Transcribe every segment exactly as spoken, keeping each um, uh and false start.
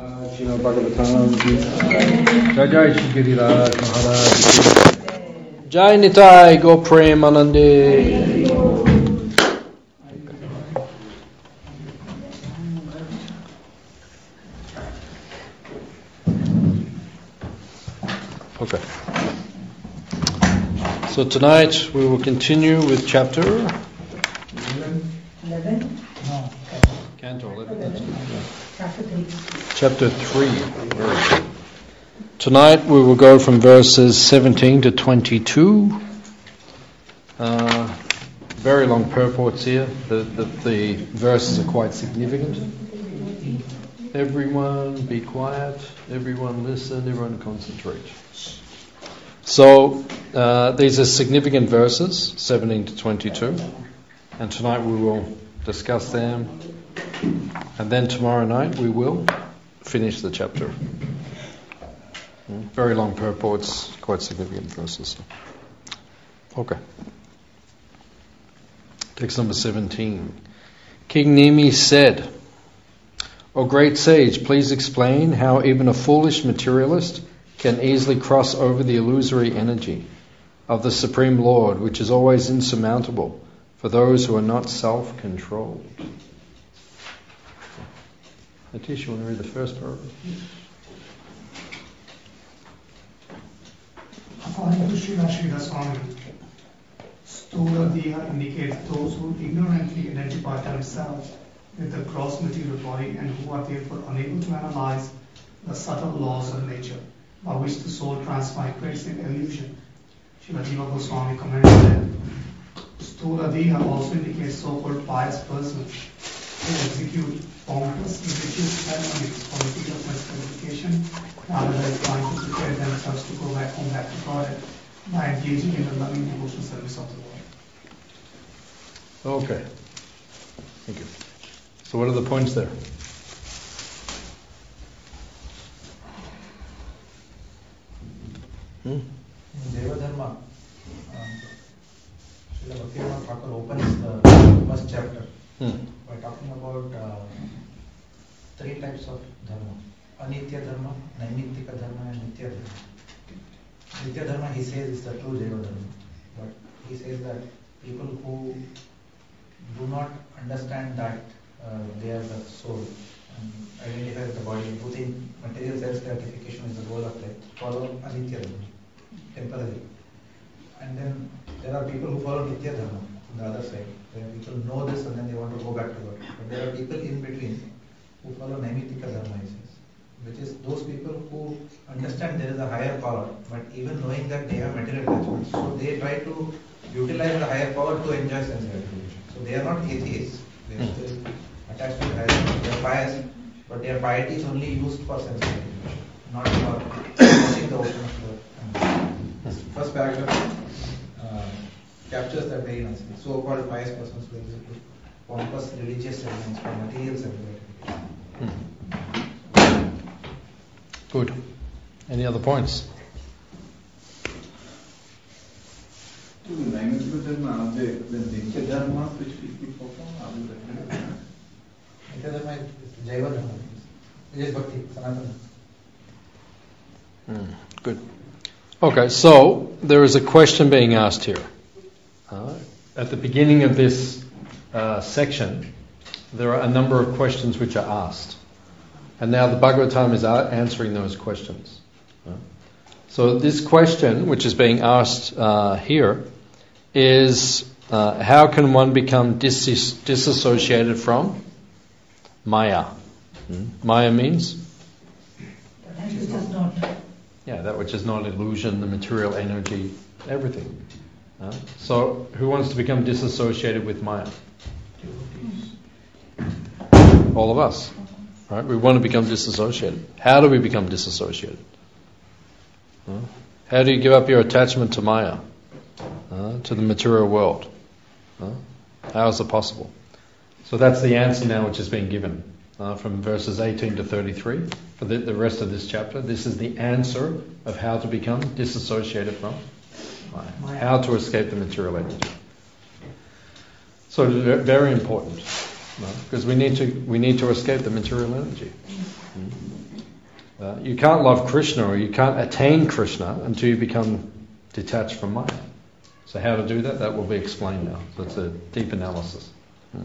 Srimad Bhagavatam Ki Jai, Jai Shri Giriraj Maharaj Ki Jai, Nitai Go Prem Anande. Okay. So tonight we will continue with chapter eleven? No. Canto eleven. That's good. Yeah. Chapter three. Chapter three. Tonight we will go from verses seventeen to twenty-two. Uh, very long purports here. The, the, the verses are quite significant. Everyone be quiet. Everyone listen. Everyone concentrate. So uh, these are significant verses, seventeen to twenty-two. And tonight we will discuss them. And then tomorrow night we will finish the chapter. Very long purports, quite significant verses. Okay. Text number seventeen. King Nemi said, "O great sage, please explain how even a foolish materialist can easily cross over the illusory energy of the Supreme Lord, which is always insurmountable for those who are not self-controlled." Atish, you want to read the first paragraph? According to Srila Sridhar Swami, Sthula Deha indicates those who ignorantly identify themselves with the gross material body and who are therefore unable to analyze the subtle laws of nature, by which the soul transmigrates in illusion. Srila Jiva Goswami commented that Sthula Deha also indicates so-called pious persons who execute pompous religious ceremonies for material gratification rather than trying to prepare themselves to go back home back to God by engaging in the loving devotional service of the Lord. Okay. Thank you. So what are the points there? Hmm? In Deva Dharma, um, Srila Bhaktivinoda Thakur opens the first chapter Hmm. by talking about uh, three types of dharma: Anitya dharma, Naimittika dharma, and Nitya dharma. Nitya dharma, he says, is the true Deva dharma, but he says that people who do not understand that uh, they are the soul and identify with the body, who think material self-gratification is the goal of life, follow Anitya dharma, temporary. And then there are people who follow Nitya dharma on the other side, where people know this and then they want to go back to God. But there are people in between who follow Naimittika dharma, he says, which is those people who understand there is a higher power, but even knowing that they have material attachments, so they try to utilize the higher power to enjoy sense gratification. So they are not atheists, they are still attached to the higher power. They are pious, but their piety is only used for sense gratification, not for crossing the ocean of love. This first paragraph uh, captures that very nicely. So-called pious persons who execute pompous religious ceremonies for material sense gratification. Hmm. Good. Any other points? To the Naimittika dharma, the, the Nitya dharma which people perform, are we recommending? Nitya dharma is Jaiva dharma, it is Bhakti, Sanatana. Hmm. Good. Okay, so there is a question being asked here. Uh, at the beginning of this uh, section, there are a number of questions which are asked. And now the Bhagavatam is a- answering those questions. Uh, so this question, which is being asked uh, here, is uh, how can one become dis- disassociated from Maya? Hmm? Maya means? That which does not. Yeah, that which is not illusion, the material energy, everything. Uh, so, who wants to become disassociated with Maya? All of us. Right? We want to become disassociated. How do we become disassociated? Uh, how do you give up your attachment to Maya, uh, to the material world? Uh, how is it possible? So that's the answer now which is being given uh, from verses eighteen to thirty-three for the, the rest of this chapter. This is the answer of how to become disassociated from Maya, how to escape the material energy. So very important. Because we need to we need to escape the material energy. Uh, you can't love Krishna or you can't attain Krishna until you become detached from Maya. So how to do that? That will be explained now. So it's a deep analysis. Hmm.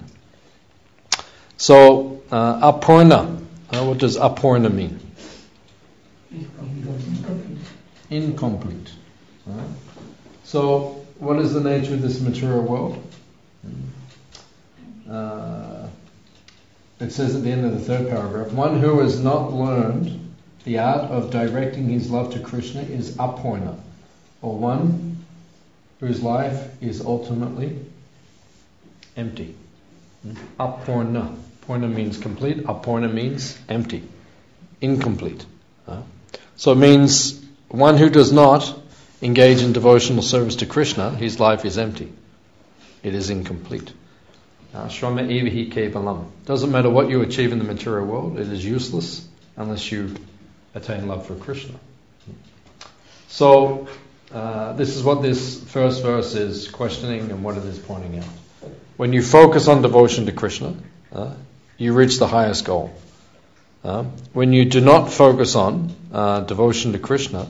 So uh, apurna. Uh, what does apurna mean? Incomplete. Incomplete. Right? So what is the nature of this material world? Uh, it says at the end of the third paragraph, one who has not learned the art of directing his love to Krishna is apurna, or one whose life is ultimately empty. Apurna. Purna means complete, apurna means empty, incomplete. Uh, so it means one who does not engage in devotional service to Krishna, his life is empty. It is incomplete. Shrama evahi kevalam. Doesn't matter what you achieve in the material world, it is useless unless you attain love for Krishna. So, uh, this is what this first verse is questioning and what it is pointing out. When you focus on devotion to Krishna, uh, you reach the highest goal. Uh, when you do not focus on uh, devotion to Krishna,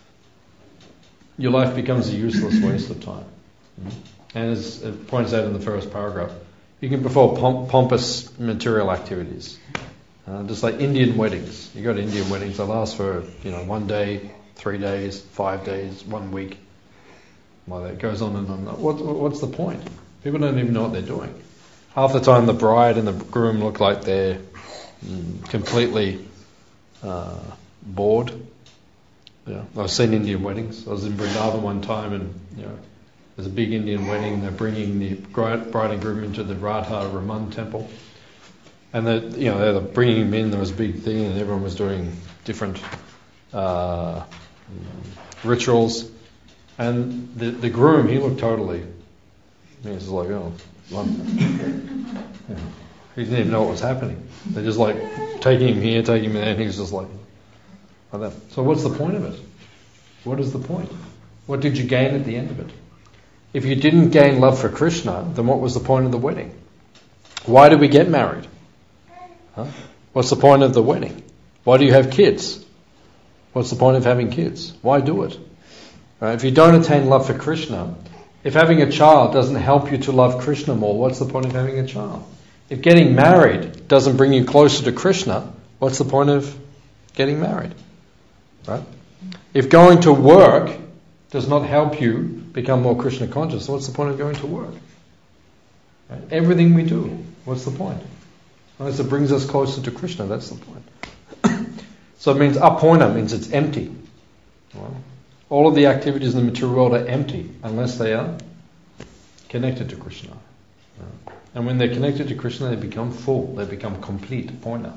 your life becomes a useless waste of time. And as it points out in the first paragraph, you can perform pomp- pompous material activities. Uh, just like Indian weddings. You go to Indian weddings, they last for, you know, one day, three days, five days, one week. Well, it goes on and on. What, what's the point? People don't even know what they're doing. Half the time the bride and the groom look like they're mm, completely uh, bored. Yeah, I've seen Indian weddings. I was in Vrindavan one time and, you know, there's a big Indian wedding. They're bringing the bride and groom into the Radha Raman temple. And they, you know, they're bringing him in. There was a big thing, and everyone was doing different uh, rituals. And the the groom, he looked totally. He was like, oh, what? Yeah. He didn't even know what was happening. They're just like taking him here, taking him there, and he's just like, like that. So what's the point of it? What is the point? What did you gain at the end of it? If you didn't gain love for Krishna, then what was the point of the wedding? Why did we get married? Huh? What's the point of the wedding? Why do you have kids? What's the point of having kids? Why do it? Right? If you don't attain love for Krishna, if having a child doesn't help you to love Krishna more, what's the point of having a child? If getting married doesn't bring you closer to Krishna, what's the point of getting married? Right? If going to work does not help you become more Krishna conscious, what's the point of going to work? Right? Everything we do, what's the point? Unless it brings us closer to Krishna, that's the point. So it means apurna, means it's empty. Well, all of the activities in the material world are empty unless they are connected to Krishna. And when they're connected to Krishna, they become full, they become complete, purna.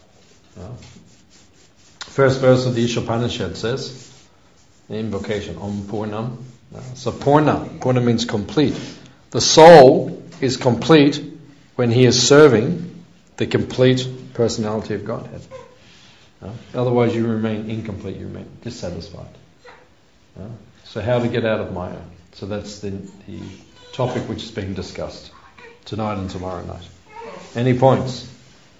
First verse of the Ishopanishad says, the invocation, Om Purnam. So purna, purna means complete. The soul is complete when he is serving the complete personality of Godhead. Uh, otherwise you remain incomplete, you remain dissatisfied. Uh, so how to get out of Maya? So that's the, the topic which is being discussed tonight and tomorrow night. Any points?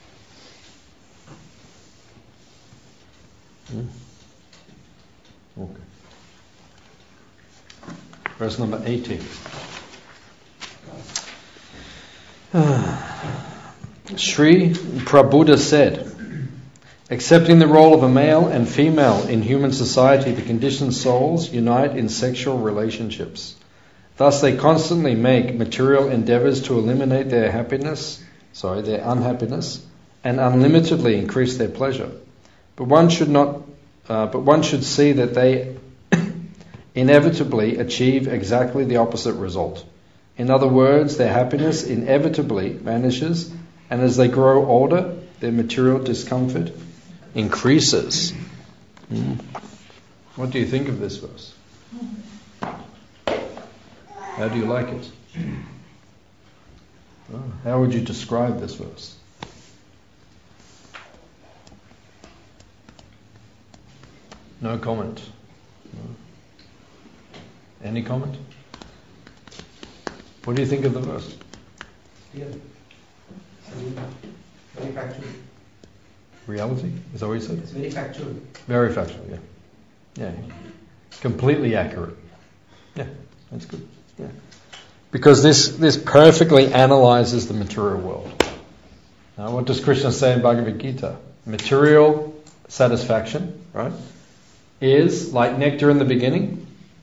Hmm? Okay. Verse number eighteen. Sri Prabhupada said, accepting the role of a male and female in human society, the conditioned souls unite in sexual relationships. Thus they constantly make material endeavors to eliminate their happiness, sorry, their unhappiness, and unlimitedly increase their pleasure. But one should not, uh, but one should see that they inevitably achieve exactly the opposite result. In other words, their happiness inevitably vanishes, and as they grow older, their material discomfort increases. Mm. What do you think of this verse? How do you like it? Oh, how would you describe this verse? No comment. No. Any comment? What do you think of the verse? Yeah. factual. Reality? Is that what you said? It's very factual. Very factual, yeah. Yeah. Completely accurate. Yeah, that's good. Yeah. Because this, this perfectly analyzes the material world. Now, what does Krishna say in Bhagavad Gita? Material satisfaction, right, is like nectar in the beginning.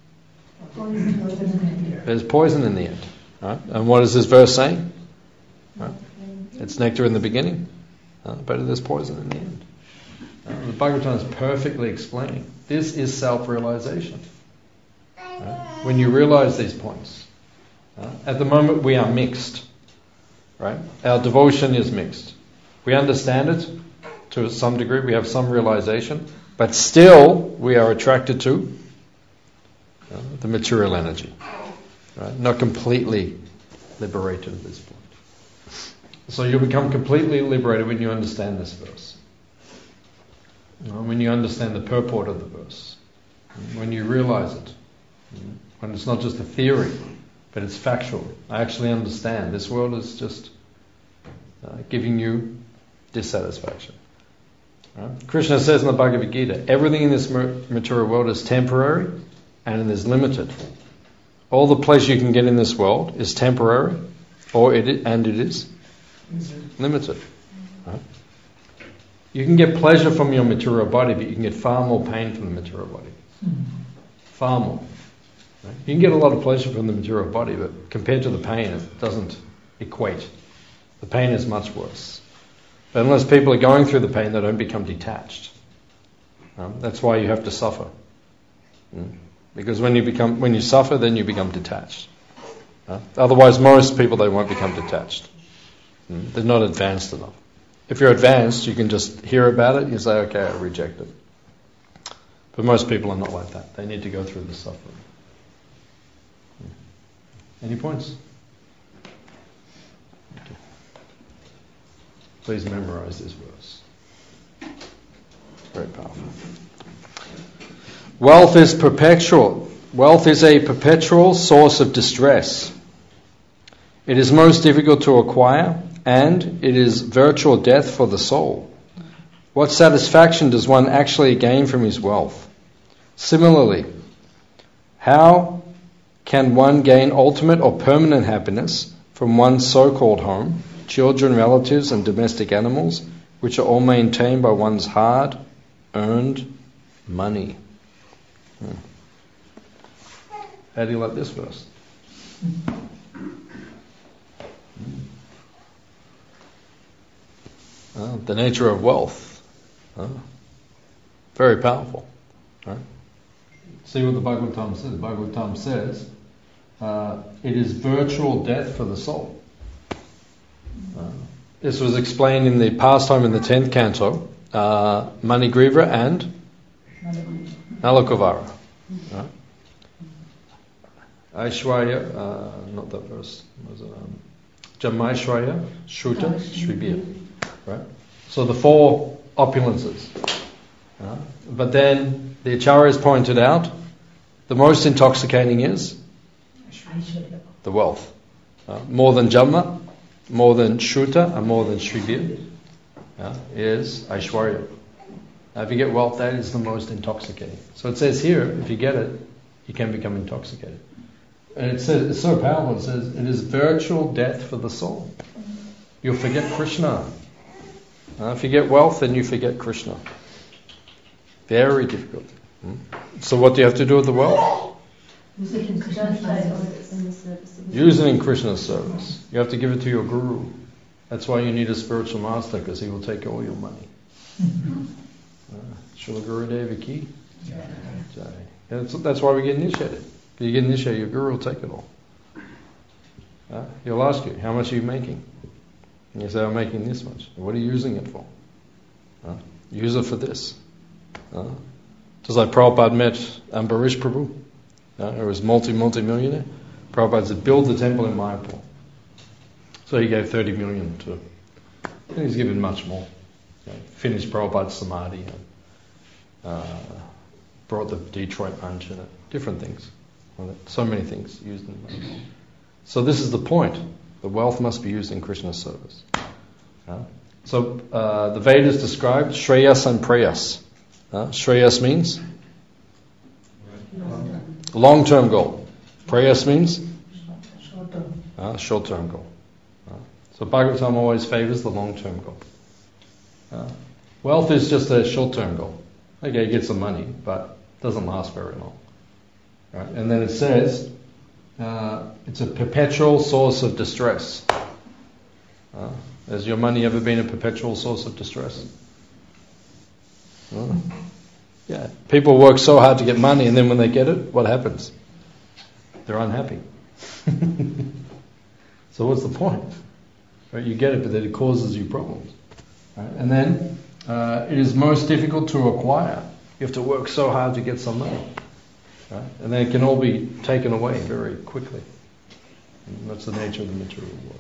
There's poison in the end. Right? And what is this verse saying? Right? It's nectar in the beginning, uh, but there's poison in the end. Uh, the Bhagavatam is perfectly explaining. This is self-realization. Right? When you realize these points. Uh, at the moment we are mixed. Right? Our devotion is mixed. We understand it to some degree, we have some realization, but still we are attracted to uh, the material energy. Right? Not completely liberated at this point. So you'll become completely liberated when you understand this verse. You know, when you understand the purport of the verse. When you realize it. When it's not just a theory, but it's factual. I actually understand. This world is just uh, giving you dissatisfaction. Right? Krishna says in the Bhagavad Gita, everything in this material world is temporary and it is limited. All the pleasure you can get in this world is temporary, or it is, and it is limited. Right? You can get pleasure from your material body, but you can get far more pain from the material body. Far more. Right? You can get a lot of pleasure from the material body, but compared to the pain, it doesn't equate. The pain is much worse. But unless people are going through the pain, they don't become detached. Um, that's why you have to suffer. Mm? Because when you become, when you suffer, then you become detached. Uh, otherwise, most people, they won't become detached. Mm? They're not advanced enough. If you're advanced, you can just hear about it, you say, okay, I reject it. But most people are not like that. They need to go through the suffering. Mm. Any points? Okay. Please memorize this verse. Very powerful. Wealth is perpetual. Wealth is a perpetual source of distress. It is most difficult to acquire, and it is virtual death for the soul. What satisfaction does one actually gain from his wealth? Similarly, how can one gain ultimate or permanent happiness from one's so-called home, children, relatives, and domestic animals, which are all maintained by one's hard-earned money? Hmm. How do you like this verse? Oh, the nature of wealth. Oh. Very powerful. Right? See what the Bhagavatam says. The Bhagavatam says, uh, it is virtual death for the soul. Uh, this was explained in the pastime in the tenth canto, uh, Manigriva and Nalakuvara. Right? Aishwarya, uh, not that verse, was it, um, Jamaishwarya, Shruta, Shribhya. Right? So the four opulences. Uh, but then the Acharyas pointed out the most intoxicating is the wealth. Uh, more than Jamma, more than Shruta, and more than Shribhya uh, is Aishwarya. Now, if you get wealth, that is the most intoxicating. So it says here, if you get it, you can become intoxicated. And it says, it's so powerful, it says, it is virtual death for the soul. You'll forget Krishna. Uh, if you get wealth, then you forget Krishna. Very difficult. Hmm? So what do you have to do with the wealth? Use it in Krishna's service. Use it in Krishna's service. You have to give it to your guru. That's why you need a spiritual master, because he will take all your money. uh, Srila Gurudeva Ki. Yeah. That's, that's why we get initiated. You get initiated, your guru will take it all. Uh, he'll ask you, how much are you making? And you say, I'm making this much. What are you using it for? Uh, use it for this. Uh, just like Prabhupada met Ambarish Prabhu. Uh, he was multi, multi-millionaire. Prabhupada said, build the temple in Mayapur. So he gave thirty million to, and he's given much more. You know, finished Prabhupada's Samadhi, and, uh, brought the Detroit punch in it, different things. So many things used in Mayapur. So this is the point. The wealth must be used in Krishna's service. Uh, So uh, the Vedas describe Shreyas and Preyas. Uh, Shreyas means long-term goal. Preyas means Short-term. uh, short-term goal. Uh, so Bhagavatam always favors the long-term goal. Uh, wealth is just a short-term goal. Okay, you get some money, but it doesn't last very long. Right? And then it says uh, it's a perpetual source of distress. Uh, has your money ever been a perpetual source of distress? Uh, yeah. People work so hard to get money, and then when they get it, what happens? They're unhappy. So what's the point? Right? You get it, but then it causes you problems. Right? And then uh, it is most difficult to acquire. You have to work so hard to get some money. Right? And then it can all be taken away very quickly. And that's the nature of the material world.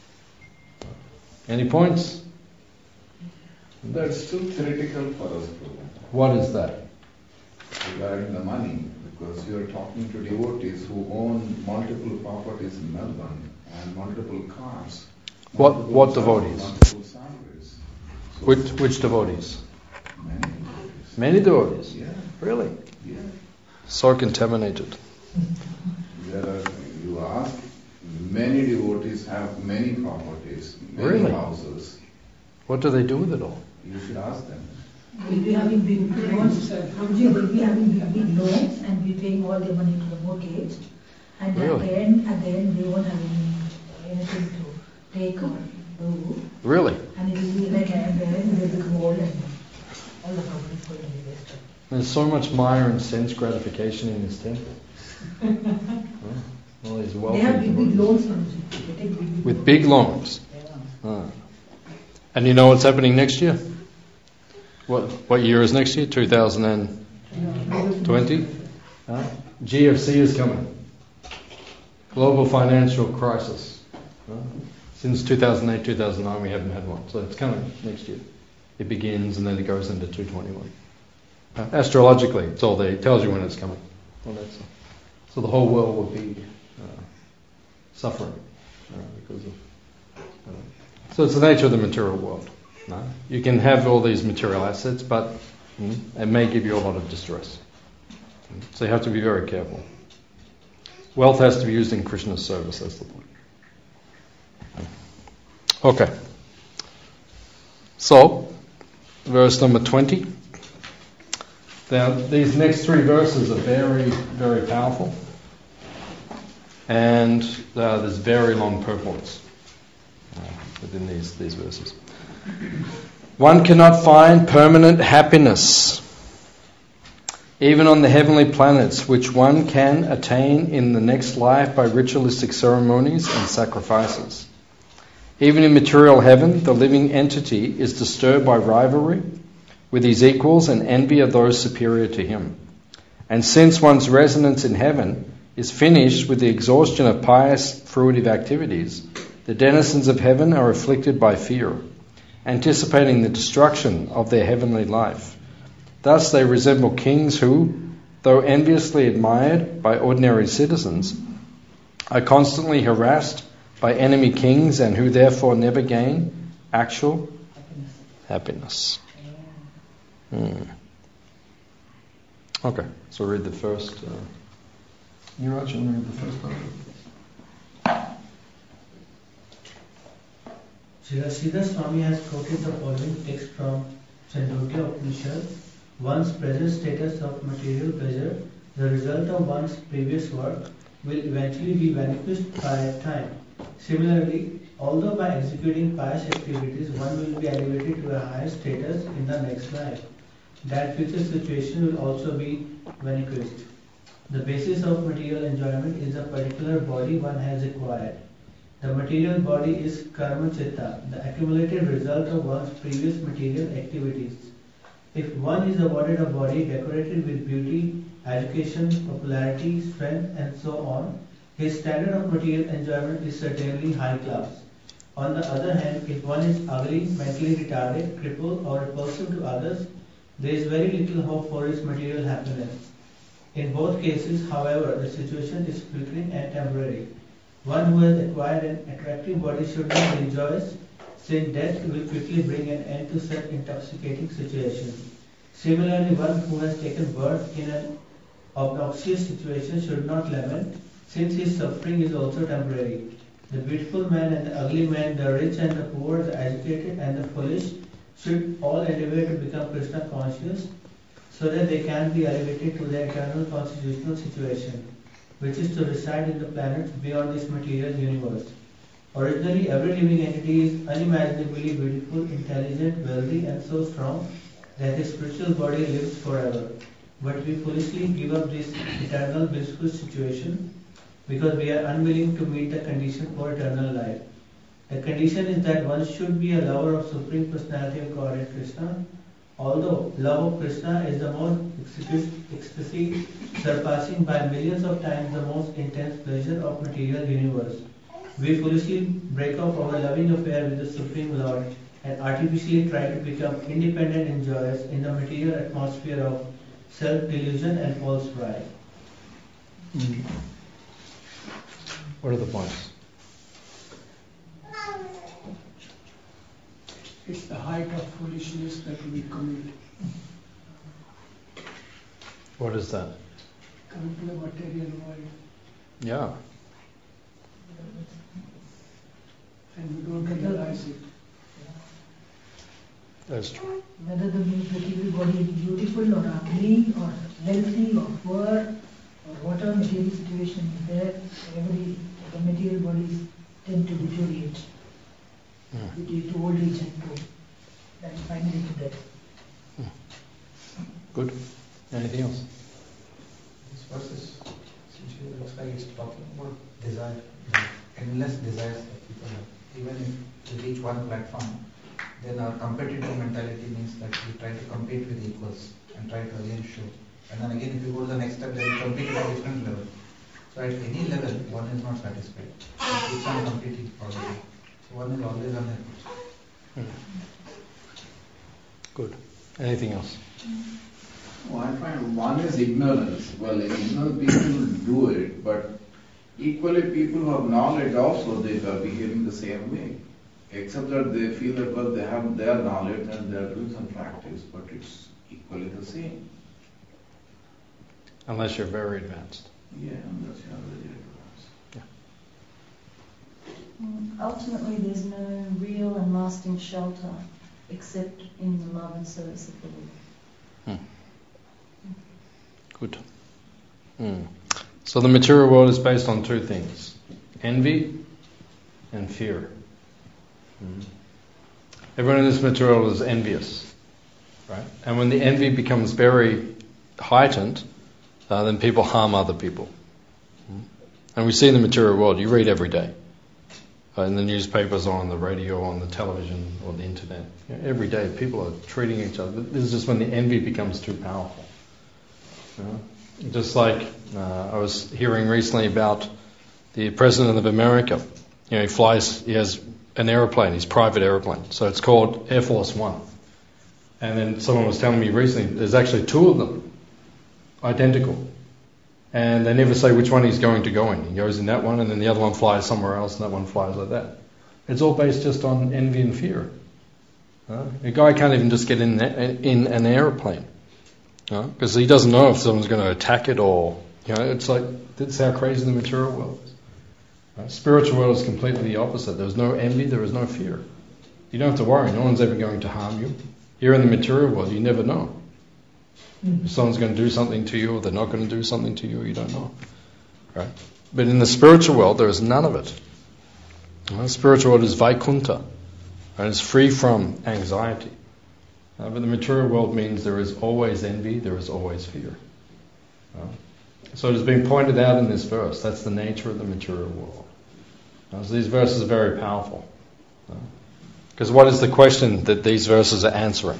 Any points? That's still theoretical for us, Prabhu, What is that? regarding the money, because you are talking to devotees who own multiple properties in Melbourne and multiple cars. What- multiple what sal- devotees? Multiple salaries. So Which which devotees? Many devotees. Many devotees. Yeah, Really? yeah. So contaminated. There are, you ask, many devotees have many properties, many Really? houses. What do they do with it all? You should ask them. We'll be having big loans, Prabhuji will be having big, big loans and be paying all the money to the mortgage. And at Really? the end, at the end, they won't have any, anything to take or do. Really? And it will be like, at the end, they become old and all the properties going to be wasted. There's so much Maya and sense gratification in this temple. Huh? All these wealthy They have big, big devotees. loans, Prabhuji. They take big, big With big loans. Yeah. Ah. And you know what's happening next year? What what year is next year? two thousand twenty? Huh? G F C is coming. Global financial crisis. Huh? Since two thousand eight, two thousand nine we haven't had one. So it's coming next year. It begins and then it goes into two twenty-one. Uh, astrologically, it's all there. It tells you when it's coming. All that stuff. So the whole world will be uh, suffering uh, because of... Uh, so it's the nature of the material world. No? You can have all these material assets, but mm, it may give you a lot of distress. So you have to be very careful. Wealth has to be used in Krishna's service, that's the point. Okay. So, verse number twenty. Now, these next three verses are very, very powerful. And uh, there's very long purports uh, within these, these verses. One cannot find permanent happiness, even on the heavenly planets, which one can attain in the next life by ritualistic ceremonies and sacrifices. Even in material heaven, the living entity is disturbed by rivalry with his equals and envy of those superior to him. And since one's residence in heaven is finished with the exhaustion of pious fruitive activities, the denizens of heaven are afflicted by fear, anticipating the destruction of their heavenly life. Thus they resemble kings who, though enviously admired by ordinary citizens, are constantly harassed by enemy kings and who therefore never gain actual happiness. Hmm. Okay, so read the first. Uh, Niraj, you want to read the first part? Sridhar Swami has quoted the following text from Chandogya Upanishad. One's present status of material pleasure, the result of one's previous work, will eventually be vanquished by time. Similarly, although by executing pious activities one will be elevated to a higher status in the next life, that future situation will also be vanquished. The basis of material enjoyment is the particular body one has acquired. The material body is karma chitta, the accumulated result of one's previous material activities. If one is awarded a body decorated with beauty, education, popularity, strength, and so on, his standard of material enjoyment is certainly high class. On the other hand, if one is ugly, mentally retarded, crippled, or repulsive to others, there is very little hope for his material happiness. In both cases, however, the situation is fleeting and temporary. One who has acquired an attractive body should not rejoice since death will quickly bring an end to such intoxicating situations. Similarly, one who has taken birth in an obnoxious situation should not lament, since his suffering is also temporary. The beautiful man and the ugly man, the rich and the poor, the educated and the foolish, should all endeavor to become Krishna conscious, so that they can be elevated to their eternal constitutional situation, which is to reside in the planets beyond this material universe. Originally, every living entity is unimaginably beautiful, intelligent, wealthy, and so strong that his spiritual body lives forever. But we foolishly give up this eternal blissful situation because we are unwilling to meet the condition for eternal life. The condition is that one should be a lover of Supreme Personality of Godhead Krishna. Although love of Krishna is the most ecstasy, surpassing by millions of times the most intense pleasure of material universe, we foolishly break off our loving affair with the Supreme Lord and artificially try to become independent and joyous in the material atmosphere of self-delusion and false pride. Mm. What are the points? It's the height of foolishness that we commit. What is that? Coming to the material world. Yeah. And we don't realize it. That's true. Whether the material body is beautiful or ugly or wealthy or poor or whatever material situation is there, every the material bodies tend to deteriorate. Mm. Due to old age and to and finally to death. Mm. Good. Anything else? This verse is, essentially looks like it's talking about desire, the endless desires that people have. Even if we reach one platform, then our competitive mentality means that we try to compete with equals and try to again show. And then again, if you go to the next step, then you compete at a different level. So at any level, one is not satisfied. It keeps on competing already. So one is always unhappy. Mm. Good. Anything else? Well, I find one is ignorance. Well, ignorant people do it, but equally people who have knowledge also, they are behaving the same way. Except that they feel that, well, they have their knowledge and they are doing some practice, but it's equally the same. Unless you're very advanced. Yeah, unless you are very advanced. Yeah. Mm, Ultimately, there's no real and lasting shelter except in the love and service of the Lord. Hmm. Good. Hmm. So the material world is based on two things: envy and fear. Hmm. Everyone in this material is envious, right? And when the envy becomes very heightened, uh, then people harm other people. Hmm. And we see in the material world, you read every day. Uh, in the newspapers or on the radio or on the television or the internet. You know, every day people are treating each other. This is just when the envy becomes too powerful. You know? Just like uh, I was hearing recently about the President of America. You know, he flies, he has an aeroplane, his private aeroplane. So it's called Air Force One. And then someone was telling me recently, there's actually two of them, identical. And they never say which one he's going to go in. He goes in that one, and then the other one flies somewhere else, and that one flies like that. It's all based just on envy and fear. Uh, a guy can't even just get in in an aeroplane because uh, he doesn't know if someone's going to attack it, or you know, it's like that's how crazy the material world is. Uh, spiritual world is completely the opposite. There's no envy, there is no fear. You don't have to worry. No one's ever going to harm you. Here in the material world, you never know. If someone's going to do something to you or they're not going to do something to you, you don't know. Right? But in the spiritual world, there is none of it. The spiritual world is Vaikuntha. And it's free from anxiety. Uh, but the material world means there is always envy, there is always fear. Uh, so it has been pointed out in this verse. That's the nature of the material world. Uh, so these verses are very powerful. Because uh, what is the question that these verses are answering?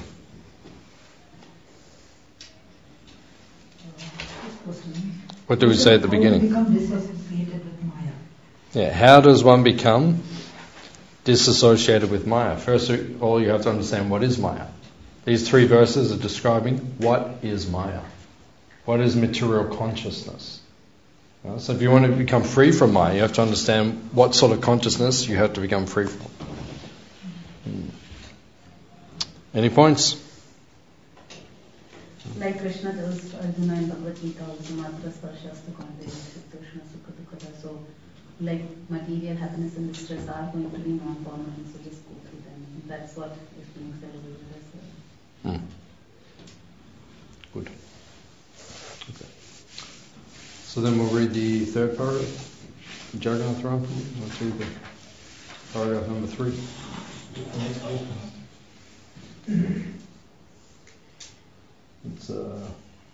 What do we say at the beginning? How do we become disassociated with Maya? Yeah, how does one become disassociated with Maya? First of all, you have to understand what is Maya. These three verses are describing what is Maya. What is material consciousness? Uh, so if you want to become free from Maya, you have to understand what sort of consciousness you have to become free from. Hmm. Any points? Like Krishna tells Arjuna in Bhagavad Gita also, Matra Sparshasta Kondeya Sukha Dukkha. So, like material happiness and distress are going to be non-permanent, so just go through them. That's what is being celebrated as well. Hmm. Good. Okay. So then we'll read the third paragraph. Jagannath Ram, let's read the paragraph number three. It's uh.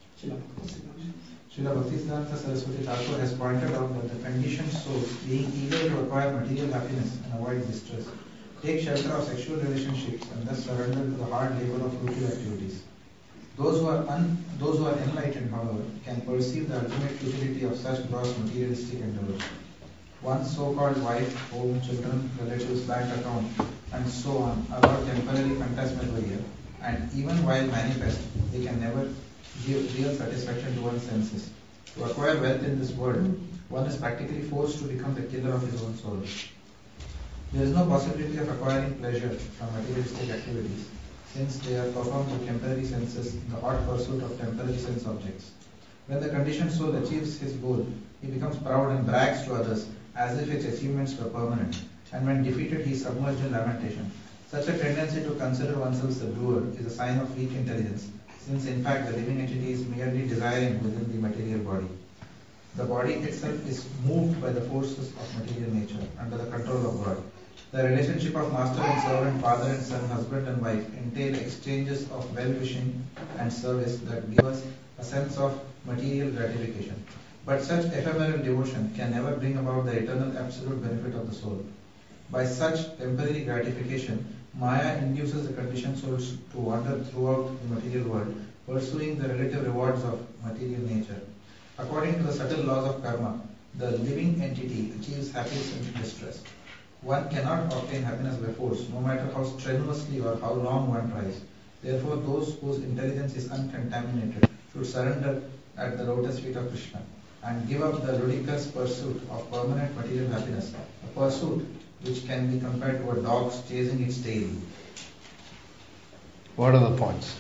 Srila Bhaktisiddhanta Saraswati Thakur has pointed out that the conditioned soul, being eager to acquire material happiness and avoid distress, take shelter of sexual relationships and thus surrender to the hard labor of fruitive activities. Those who are un, those who are enlightened, however, can perceive the ultimate futility of such gross materialistic endeavors. One's so-called wife, home, children, relatives, bank account, and so on are all temporary phantasmagoria, and even while manifest, they can never give real satisfaction to one's senses. To acquire wealth in this world, one is practically forced to become the killer of his own soul. There is no possibility of acquiring pleasure from materialistic activities, since they are performed by temporary senses in the hot pursuit of temporary sense objects. When the conditioned soul achieves his goal, he becomes proud and brags to others as if its achievements were permanent, and when defeated he is submerged in lamentation. Such a tendency to consider oneself the doer is a sign of weak intelligence, since in fact the living entity is merely desiring within the material body. The body itself is moved by the forces of material nature under the control of God. The relationship of master and servant, father and son, husband and wife entail exchanges of well-wishing and service that give us a sense of material gratification. But such ephemeral devotion can never bring about the eternal absolute benefit of the soul. By such temporary gratification, Maya induces the conditioned souls to wander throughout the material world, pursuing the relative rewards of material nature. According to the subtle laws of karma, the living entity achieves happiness and distress. One cannot obtain happiness by force, no matter how strenuously or how long one tries. Therefore, those whose intelligence is uncontaminated should surrender at the lotus feet of Krishna and give up the ludicrous pursuit of permanent material happiness, a pursuit which can be compared to a dog's chasing its tail. What are the points?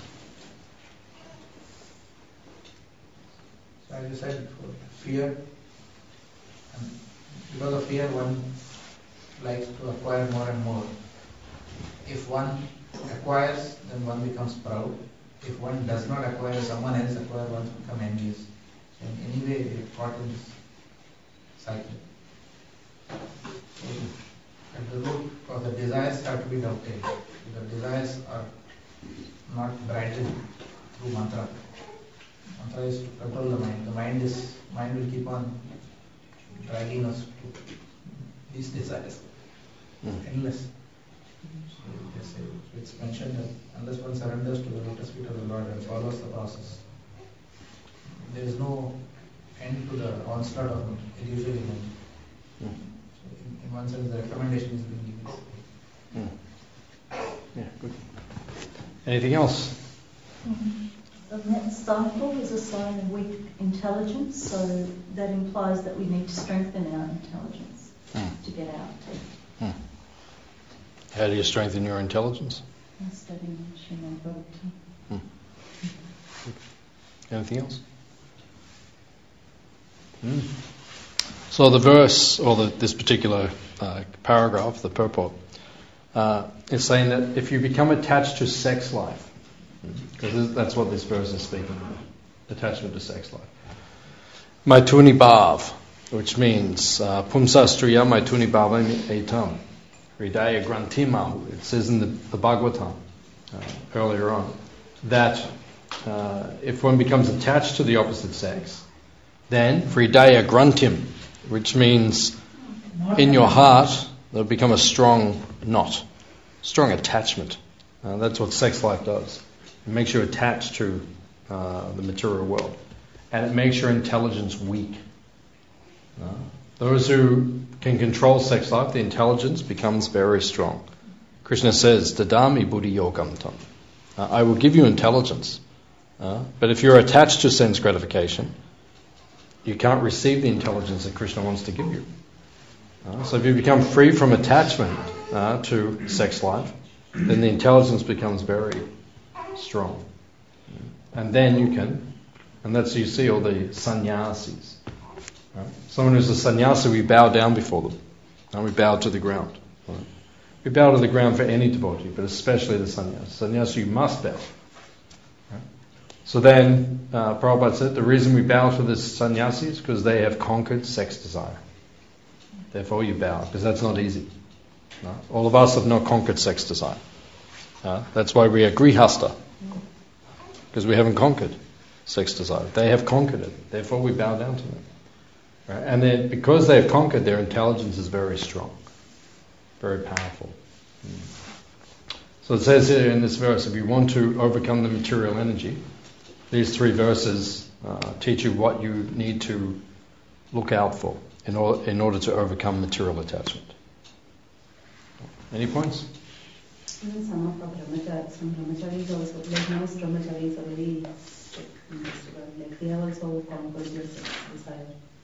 So as you said before, fear, and because of fear one likes to acquire more and more. If one acquires, then one becomes proud. If one does not acquire, someone else acquires, one becomes envious. In any way, we are caught in this cycle. So, at the root of the desires have to be doubted. The desires are not bridled through mantra. Mantra is to control the mind. The mind is mind will keep on dragging us to these desires. Mm. Endless. So it's mentioned that unless one surrenders to the lotus feet of the Lord and follows the process, there is no end to the onslaught of illusory mind. Mm. So in, in one sense, the recommendation is being given. Mm. Yeah, good. Anything else? Mm-hmm. The next cycle is a sign of weak intelligence, so that implies that we need to strengthen our intelligence mm. to get out. Mm. How do you strengthen your intelligence? By studying Srimad Bhagavatam. Mm. Anything else? Mm. So the verse, or the, this particular uh, paragraph, the purport, uh, is saying that if you become attached to sex life, because that's what this verse is speaking about, attachment to sex life. Maituni bhav, which means uh, pumsastriya maituni bhavam etam, hridaya grantimahu. It says in the, the Bhagavatam uh, earlier on that uh, if one becomes attached to the opposite sex, then hridaya grantim, which means in your heart there'll become a strong knot, strong attachment. Uh, that's what sex life does. It makes you attached to uh, the material world, and it makes your intelligence weak. Uh, those who can control sex life, the intelligence becomes very strong. Krishna says, "Dadami buddhi yogam tam." Uh, I will give you intelligence, uh, but if you're attached to sense gratification, you can't receive the intelligence that Krishna wants to give you. Uh, so if you become free from attachment uh, to sex life, then the intelligence becomes very strong. And then you can, and that's, you see all the sannyasis. Right? Someone who's a sannyasi, we bow down before them. And we bow to the ground. Right? We bow to the ground for any devotee, but especially the sannyasi. Sannyasi, you must bow. Right? So then, uh, Prabhupada said, the reason we bow to the sannyasis is because they have conquered sex desire. Therefore you bow, because that's not easy. No? All of us have not conquered sex desire. Uh, that's why we are grihasta, because we haven't conquered sex desire. They have conquered it. Therefore we bow down to them. Right? And then, because they have conquered, their intelligence is very strong, very powerful. Mm. So it says here in this verse, if you want to overcome the material energy, these three verses uh, teach you what you need to look out for in order, in order to overcome material attachment. Any points? Even some of our brahmacharis, some brahmacharis also, like most brahmacharis are very strict in this regard. Like they have also conquered their sex desire.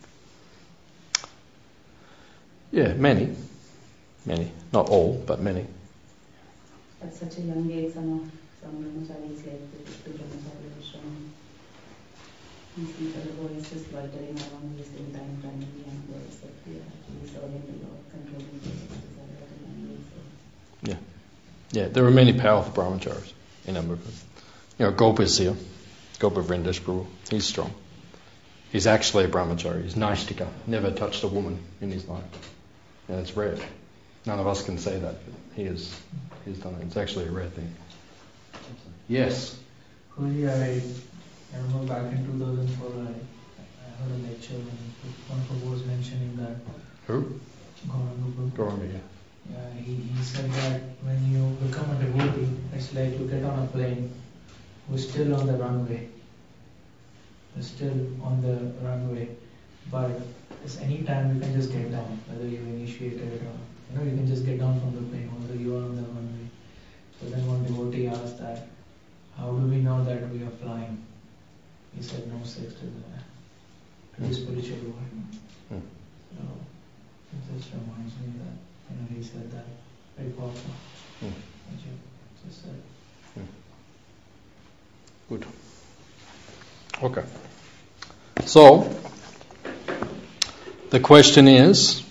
Yeah, many. Many. Not all, but many. At such a young age, some of some brahmacharis like the, the brahmachari ashram. And some other boys just loitering around wasting time trying to be young boys, but they are actually serving the Lord, controlling their sex desire at a young age. So. Yeah. Yeah, there are many powerful brahmacharis in our movement. You know, Gopa is here. Gopa Vrindash Prabhu. He's strong. He's actually a brahmachari. He's Naishtika. Never touched a woman in his life. And it's rare. None of us can say that, but he is. He's done it. It's actually a rare thing. Yes. Holy, I, I remember back in two thousand four, I, I heard a lecture when one Prabhu was mentioning that. Who? Gauranga Prabhu. Gauranga, yeah. Yeah, he, he said that when you become a devotee, it's like you get on a plane, we're still on the runway. We're still on the runway, but it's any time you can just get down, whether you initiate it or, you know, you can just get down from the plane, whether you are on the runway. So then one devotee asked that, how do we know that we are flying? He said, no sex desire. Pretty spiritual word. Hmm. So it just reminds me that, you know, he said that very powerful. Hmm. What you just said. Hmm. Good. Okay. So, the question is,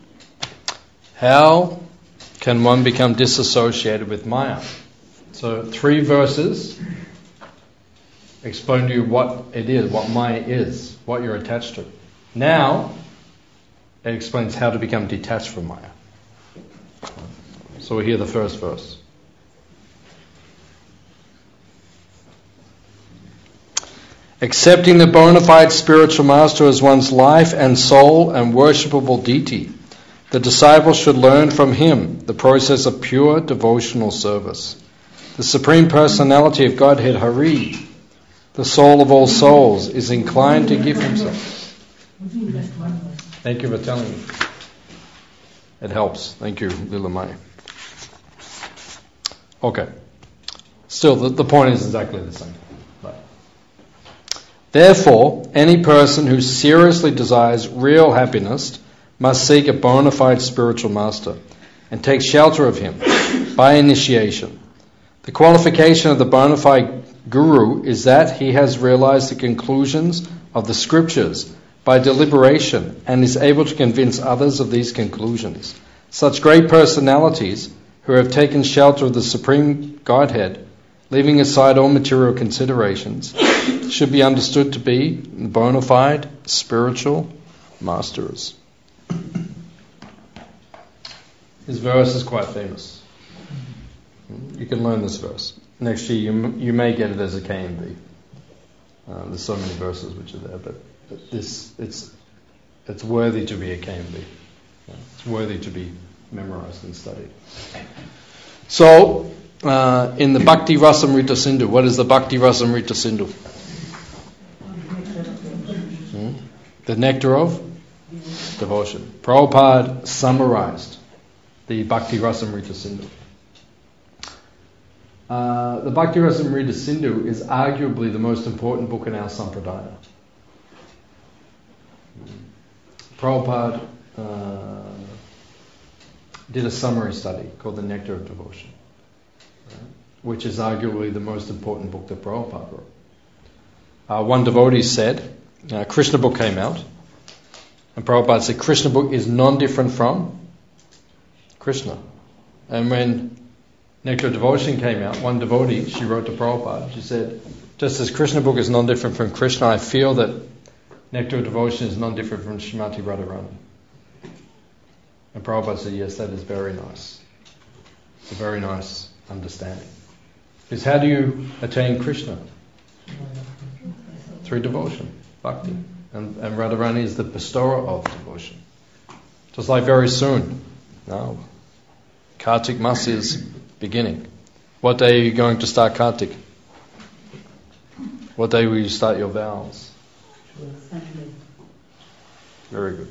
how can one become disassociated with Maya? So, three verses explain to you what it is, what Maya is, what you're attached to. Now, it explains how to become detached from Maya. So we hear the first verse. Accepting the bona fide spiritual master as one's life and soul and worshipable deity, the disciple should learn from him the process of pure devotional service. The Supreme Personality of Godhead, Hari, the soul of all souls, is inclined to give himself. Thank you for telling me. It helps. Thank you, Lila Mai. Okay. Still, the, the point is exactly the same. Right. Therefore, any person who seriously desires real happiness must seek a bona fide spiritual master and take shelter of him by initiation. The qualification of the bona fide guru is that he has realized the conclusions of the scriptures by deliberation and is able to convince others of these conclusions. Such great personalities who have taken shelter of the Supreme Godhead, leaving aside all material considerations, should be understood to be bona fide spiritual masters. This verse is quite famous. You can learn this verse. Next year you, you may get it as a K M B. Uh, there's so many verses which are there, but, but this it's it's worthy to be a K M B. Yeah, it's worthy to be memorized and studied. So, uh, in the Bhakti Rasamrita Sindhu, what is the Bhakti Rasamrita Sindhu? Hmm? The nectar of devotion. Prabhupada summarized the Bhakti Rasamrita Sindhu. Uh, the Bhakti Rasamrita Sindhu is arguably the most important book in our Sampradaya. Prabhupada uh, did a summary study called The Nectar of Devotion. which is arguably the most important book that Prabhupada wrote. Uh, one devotee said, uh, Krishna book came out, and Prabhupada said, Krishna book is non-different from Krishna. And when Nectar of Devotion came out, one devotee, she wrote to Prabhupada, she said, just as Krishna book is non-different from Krishna, I feel that Nectar of Devotion is non-different from Srimati Radharani. And Prabhupada said, yes, that is very nice. It's a very nice understanding. Because how do you attain Krishna? Through devotion, bhakti. And, and Radharani is the bestower of devotion. Just like very soon, now, Kartik Mas is beginning. What day are you going to start Kartik? What day will you start your vows? Sunday. Very good.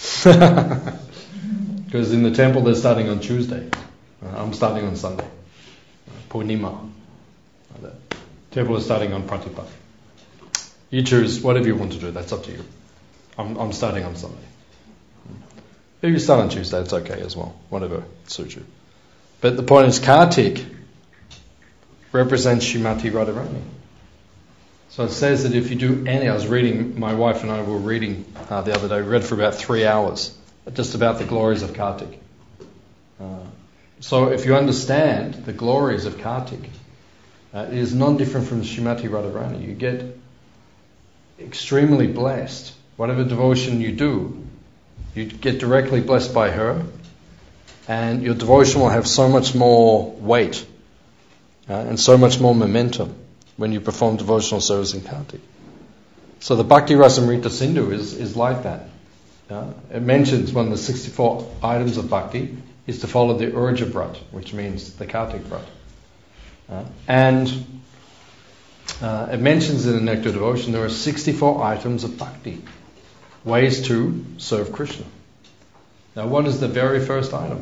Because in the temple they're starting on Tuesday. Uh, I'm starting on Sunday. Uh, Purnima. Uh, the temple is starting on Pratipada. You choose whatever you want to do, that's up to you. I'm, I'm starting on Sunday. If you start on Tuesday, it's okay as well. Whatever suits you. But the point is, Kartik represents Srimati Radharani. So it says that if you do any, I was reading, my wife and I were reading uh, the other day, we read for about three hours, just about the glories of Kartik. Uh, so if you understand the glories of Kartik, uh, it is non-different from Srimati Radharani. You get extremely blessed. Whatever devotion you do, you get directly blessed by her, and your devotion will have so much more weight uh, and so much more momentum when you perform devotional service in Kartik. So the Bhakti Rasamrita Sindhu is, is like that. Uh, it mentions one of the sixty-four items of bhakti is to follow the Urja Vrat, which means the Kartik Vrat. Uh, and uh, it mentions in the Nectar Devotion there are sixty-four items of bhakti, ways to serve Krishna. Now what is the very first item?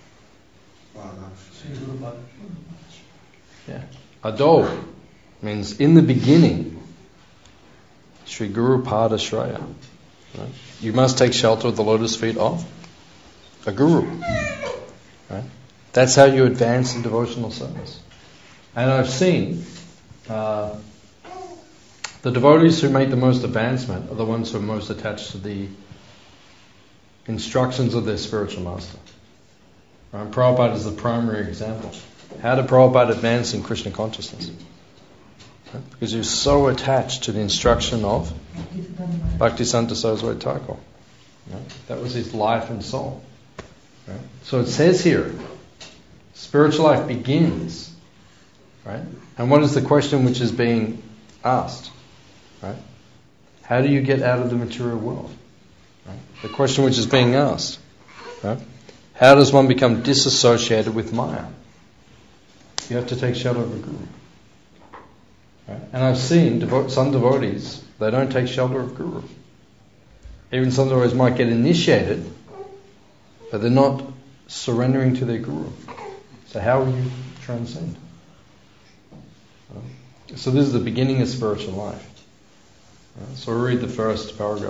Yeah. Ado means in the beginning, Sri Guru Pada Shraya. Right? You must take shelter of the lotus feet of a guru. Right? That's how you advance in devotional service. And I've seen uh, the devotees who make the most advancement are the ones who are most attached to the instructions of their spiritual master. Right? Prabhupada is the primary example. How did Prabhupada advance in Krishna consciousness? Right? Because he was so attached to the instruction of Bhaktisiddhanta Saraswati Thakur. Right? That was his life and soul. Right? So it says here, spiritual life begins. Right? And what is the question which is being asked? Right? How do you get out of the material world? Right? The question which is being asked. Right? How does one become disassociated with Maya? You have to take shelter of a guru. Right? And I've seen devo- some devotees, they don't take shelter of guru. Even some devotees might get initiated, but they're not surrendering to their guru. So how will you transcend? So this is the beginning of spiritual life. Right? So we'll read the first paragraph.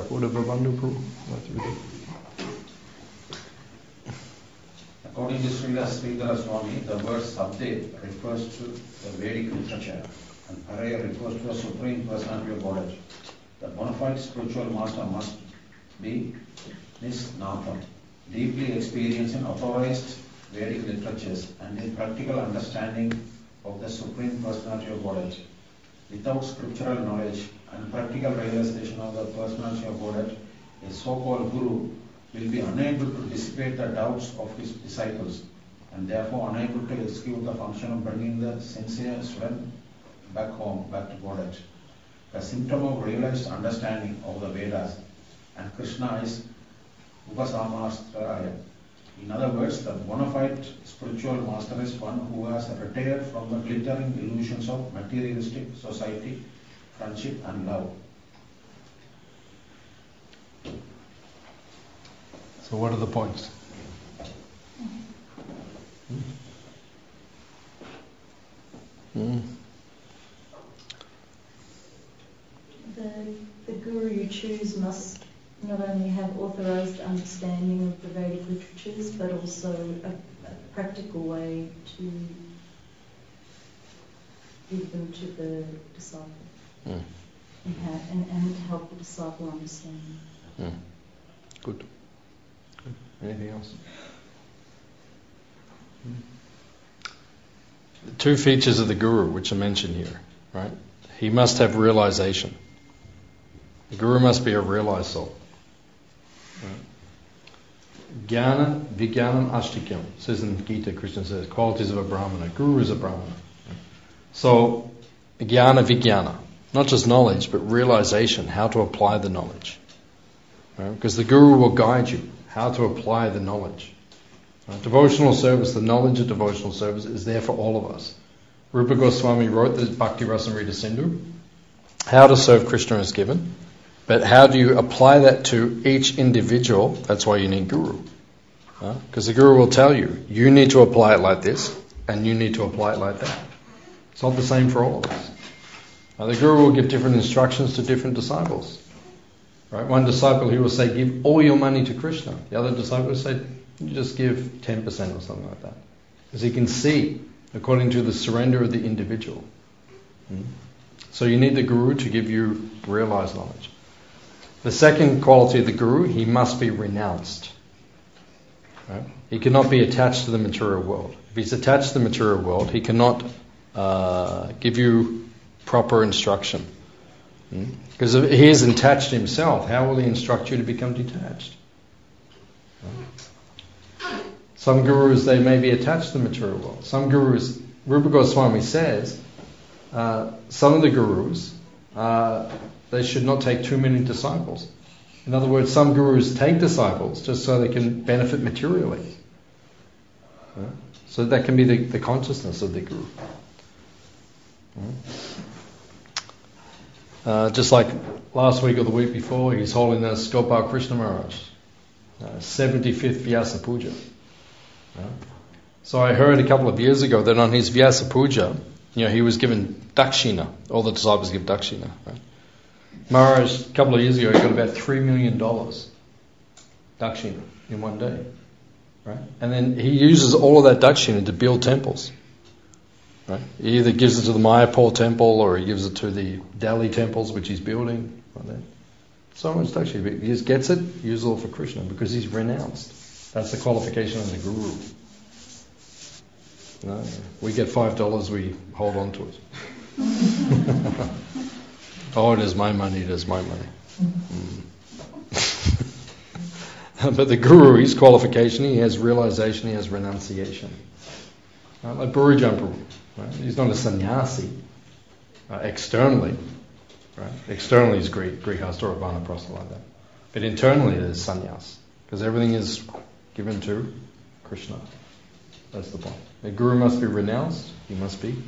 According to Srila Sridhara Swami, the word Sabde refers to the Vedic literature and Paraya refers to a Supreme Personality of Godhead. The bona fide spiritual master must be Nisnātham, deeply experienced in authorized Vedic literatures and in practical understanding of the Supreme Personality of Godhead. Without scriptural knowledge and practical realization of the Personality of Godhead, a so-called Guru will be unable to dissipate the doubts of his disciples and therefore unable to execute the function of bringing the sincere student back home, back to Godhead. The symptom of realized understanding of the Vedas and Krishna is Upasamastharaya. In other words, the bona fide spiritual master is one who has retired from the glittering illusions of materialistic society, friendship and love. So what are the points? Mm. The, the guru you choose must not only have authorized understanding of the Vedic literatures, but also a, a practical way to revealed to the disciple. Mm. And, ha- and, and to help the disciple understand. Mm. Good. Good. Anything else? Mm. The two features of the Guru which are mentioned here, right? He must have realization. The Guru must be a realized soul. Right? Jnana, Vijnanam, Ashtikam. Says in Gita, Krishna says, qualities of a Brahmana. Guru is a Brahmana. Right? So, Jnana, Vijnana. Not just knowledge, but realization, how to apply the knowledge. Right? Because the Guru will guide you how to apply the knowledge. Right? Devotional service, the knowledge of devotional service is there for all of us. Rupa Goswami wrote the Bhakti Rasamrita Sindhu. How to serve Krishna is given. But how do you apply that to each individual? That's why you need Guru. Because huh? the Guru will tell you, you need to apply it like this, and you need to apply it like that. It's not the same for all of us. Now, the Guru will give different instructions to different disciples. Right? One disciple, he will say, give all your money to Krishna. The other disciple will say, you just give ten percent or something like that. Because he can see, according to the surrender of the individual. Hmm? So you need the Guru to give you realized knowledge. The second quality of the Guru, he must be renounced. Right? He cannot be attached to the material world. If he's attached to the material world, he cannot uh, give you proper instruction. Hmm? Because if he is attached to himself, how will he instruct you to become detached? Right? Some gurus, they may be attached to the material world. Some gurus, Rupa Goswami says, uh, some of the gurus, uh, they should not take too many disciples. In other words, some gurus take disciples just so they can benefit materially. Right? So that can be the, the consciousness of the guru. Right? Uh, just like last week or the week before, His Holiness Gopal Krishna Maharaj, uh, seventy-fifth Vyasa Puja. Right? So I heard a couple of years ago that on his Vyasa Puja, you know, he was given dakshina. All the disciples give dakshina. Right? Maharaj, a couple of years ago, he got about three million dollars dakshina in one day. Right? And then he uses all of that dakshina to build temples. Right? He either gives it to the Mayapur temple or he gives it to the Delhi temples which he's building. Like that. So much dakshina. He just gets it, uses it all for Krishna because he's renounced. That's the qualification of the Guru. No, we get five dollars, we hold on to it. Oh, it is my money, it is my money. Mm. But the Guru, his qualification, he has realization, he has renunciation. Right? Like Buri Jampu, right? He's not a sannyasi uh, externally. Right? Externally he's Greek, Grihastha or Vanaprastha like that. But internally it is sannyas. Because everything is given to Krishna. That's the point. The Guru must be renounced, he must be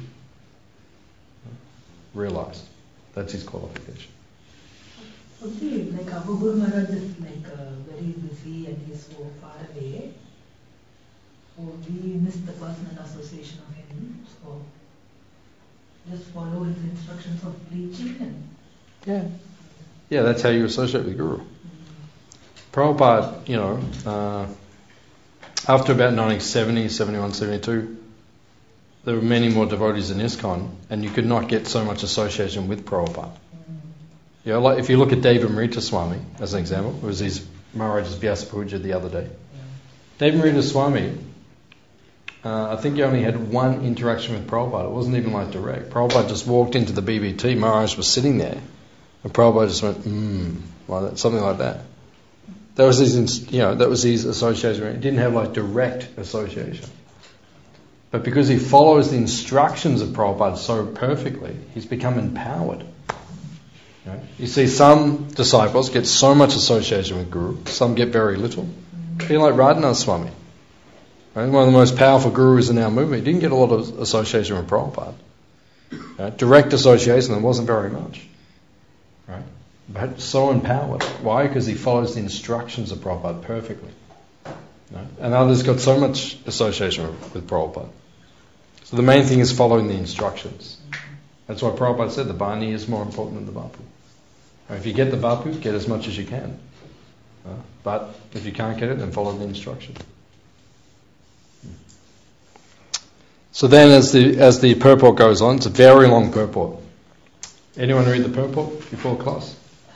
realized. That's his qualification. Okay, like Abu Guru Maharaj is like uh, very busy and he's so far away. So we miss the personal association of him. So just follow his instructions of preaching and... Yeah. Yeah, that's how you associate with Guru. Mm-hmm. Prabhupada, you know, uh, after about nineteen seventy, seventy-one, seventy-two, there were many more devotees in ISKCON, and you could not get so much association with Prabhupada. You know, like if you look at Devamrita Swami as an example, it was his Maharaj's Vyasa Puja the other day. Devamrita Swami, uh, I think he only had one interaction with Prabhupada. It wasn't even like direct. Prabhupada just walked into the B B T, Maharaj was sitting there, and Prabhupada just went, hmm, like that, something like that. That was his, you know, that was his association. He didn't have like direct association. But because he follows the instructions of Prabhupada so perfectly, he's become empowered. Right? You see some disciples get so much association with Guru, some get very little. Be like Radhanath Swami. Right? One of the most powerful gurus in our movement. He didn't get a lot of association with Prabhupada. Right? Direct association, there wasn't very much. Right? But so empowered. Why? Because he follows the instructions of Prabhupada perfectly. Right? And others got so much association with, with Prabhupada. So the main thing is following the instructions. That's why Prabhupada said the Bani is more important than the Bapu. Right? If you get the Bapu, get as much as you can. Right? But if you can't get it, then follow the instruction. So then as the as the purport goes on, it's a very long purport. Anyone read the purport before class?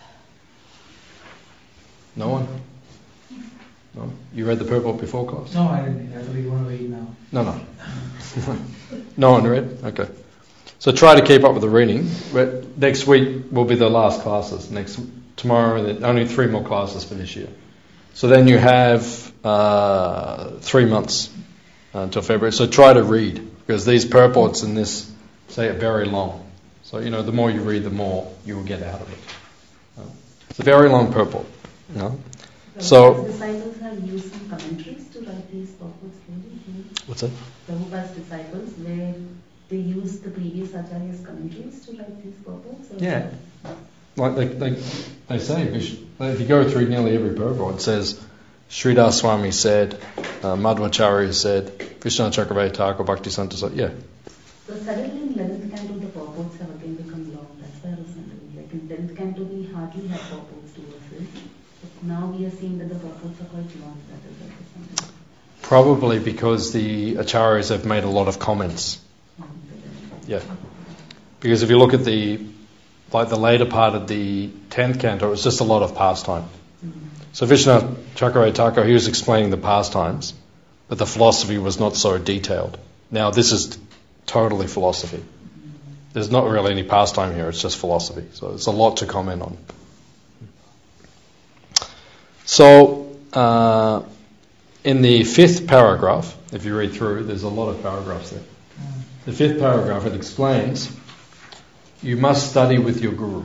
No one? No? You read the purport before class? No, I didn't. I thought you want to read now. No, no. No one read? Okay. So try to keep up with the reading. But next week will be the last classes. Next tomorrow, and then only three more classes for this year. So then you have uh, three months uh, until February. So try to read, because these purports in this say are very long. So you know, the more you read, the more you will get out of it. Uh, it's a very long purport. You know? So Prabhupada's disciples have used some commentaries to write these purports. What's that? Prabhupada's disciples, where they use the previous Acharya's commentaries to write these purports? Or Yeah. Like they, they, they say, if you go through nearly every purport, it says, Sridhar Swami said, uh, Madhvacharya said, Krishna Chakravarti Thakur Bhaktisanta said, yeah. So suddenly in eleventh canto the purports have again become long. That's why I was wondering. Like in tenth canto we hardly have purports to verses. But now we are seeing that the purports are quite long. That is like something. Probably because the Acharyas have made a lot of comments. Yeah. Because if you look at the like the later part of the tenth canto, it was just a lot of pastime. Mm-hmm. So Vishwanath Chakravarti Thakur, he was explaining the pastimes, but the philosophy was not so detailed. Now this is totally philosophy. Mm-hmm. There's not really any pastime here, it's just philosophy. So it's a lot to comment on. So uh, in the fifth paragraph, if you read through, there's a lot of paragraphs there. Mm-hmm. The fifth paragraph, it explains you must study with your guru.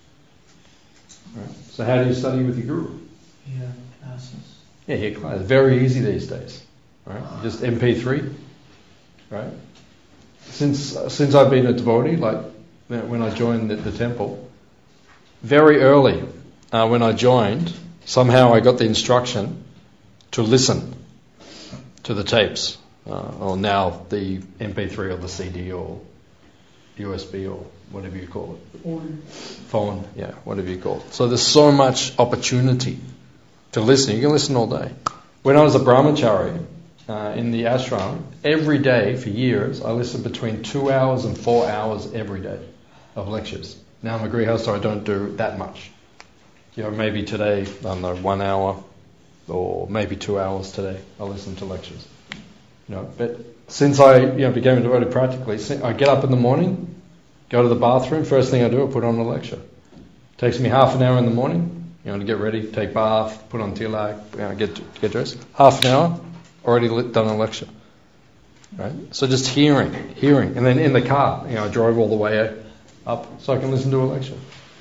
Right? So how do you study with your guru? Yeah, classes. Yeah, here classes. Very easy these days. Right? Just M P three. Right? Since uh, since I've been a devotee, like when I joined the, the temple, very early uh, when I joined, somehow I got the instruction to listen to the tapes, uh, or now the M P three or the C D or U S B or whatever you call it. Phone. Phone, yeah, whatever you call it. So there's so much opportunity to listen. You can listen all day. When I was a brahmachari uh, in the ashram, every day for years, I listened between two hours and four hours every day of lectures. Now I'm a grihastha, so I don't do that much. You know, maybe today, I don't know, one hour or maybe two hours today, I listen to lectures. You know, but since I you know became a devotee practically, I get up in the morning, go to the bathroom, first thing I do, I put on a lecture. Takes me half an hour in the morning, you know, to get ready, take bath, put on tilak, you know, get get dressed. Half an hour, already lit, done a lecture. Right? So just hearing, hearing, and then in the car, you know, I drove all the way up so I can listen to a lecture.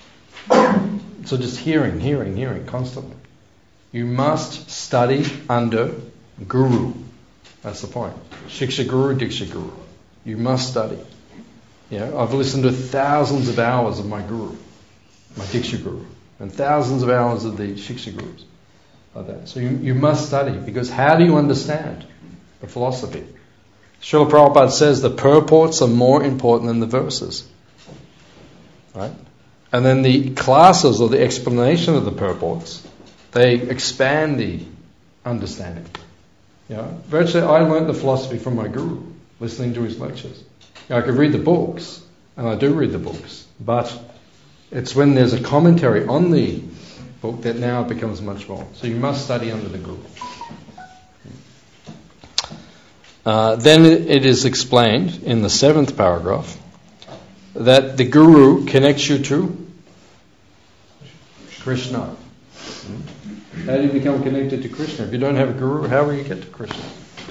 So just hearing, hearing, hearing constantly. You must study under guru. That's the point. Shiksha guru, diksha guru. You must study. You know, I've listened to thousands of hours of my guru, my diksha guru, and thousands of hours of the shiksha gurus. Like that. So you, you must study, because how do you understand the philosophy? Srila Prabhupada says the purports are more important than the verses. Right? And then the classes or the explanation of the purports, they expand the understanding. You know, virtually I learned the philosophy from my guru, listening to his lectures. You know, I could read the books, and I do read the books, but it's when there's a commentary on the book that now it becomes much more. So you must study under the guru. Uh, then it is explained in the seventh paragraph that the guru connects you to Krishna. How do you become connected to Krishna? If you don't have a guru, how will you get to Krishna?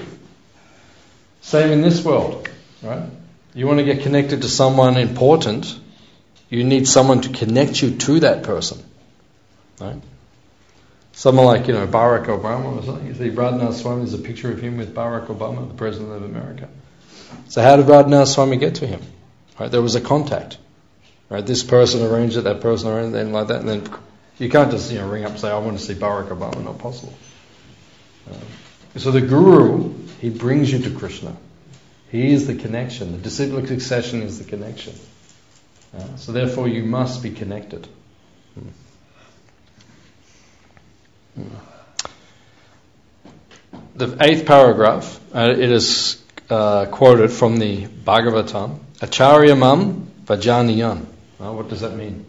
Same in this world, right? You want to get connected to someone important, you need someone to connect you to that person, right? Someone like, you know, Barack Obama or something. You see, Radhanath Swami, there's a picture of him with Barack Obama, the President of America. So how did Radhanath Swami get to him? Right, there was a contact. Right, this person arranged it, that person arranged it, and like that, and then you can't just, you know, ring up and say, I want to see Barack Obama. Not possible. Uh, so the guru, he brings you to Krishna. He is the connection. The disciplic succession is the connection. Uh, so therefore you must be connected. Hmm. Hmm. The eighth paragraph, uh, it is uh, quoted from the Bhagavatam, Acharyamam Vajaniyan. Well, what does that mean?